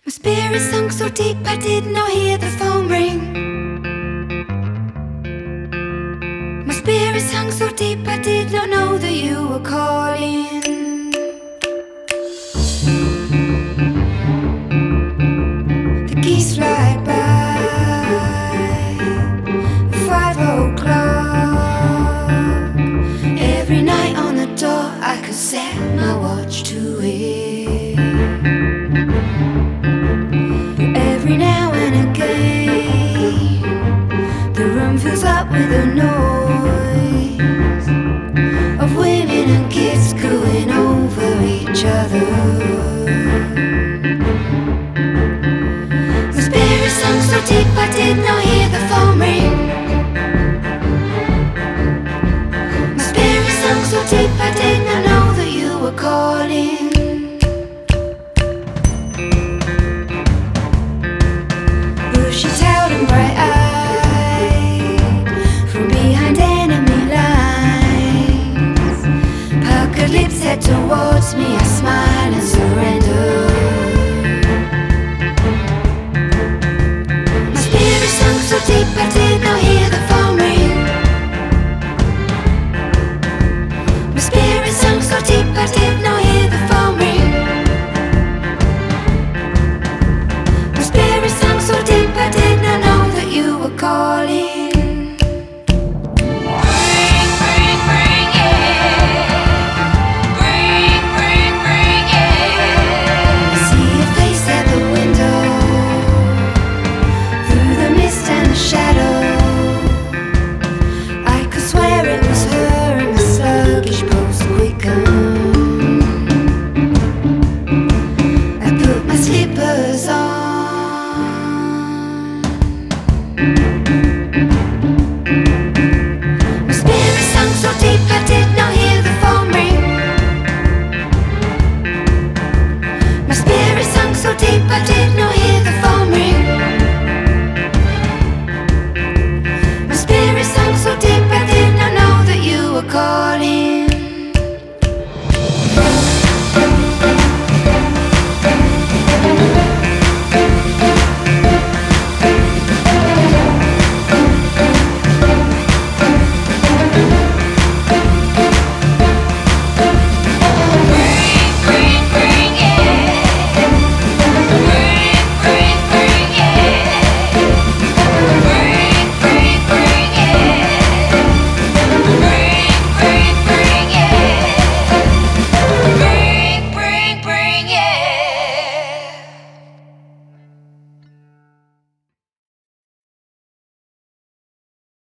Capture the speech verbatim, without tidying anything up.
My spirit sunk so deep I did not hear the phone ring. My spirit sunk so deep I did not know that you were calling. The geese fly by at five o'clock. Every night on the door I could set my watch to it. Every now and again the room fills up with the noise of women and kids going over each other. My spirit sunk so deep I did not hear the phone ring. My spirit sunk so deep I did not know that you were calling. Bushy-tailed and bright-eyed from behind enemy lines, puckered lips head towards me, I smile and surrender. My spirit sunk so deep I did not hear the phone ring. My spirit sunk so deep I did not hear the phone ring. My spirit sunk so deep I did not know that you were calling. Bring, bring, bring it. Bring, bring, bring it. I see your face at the window, through the mist and the shadow. I could swear it was her and my sluggish pulse quickened. I put my slippers on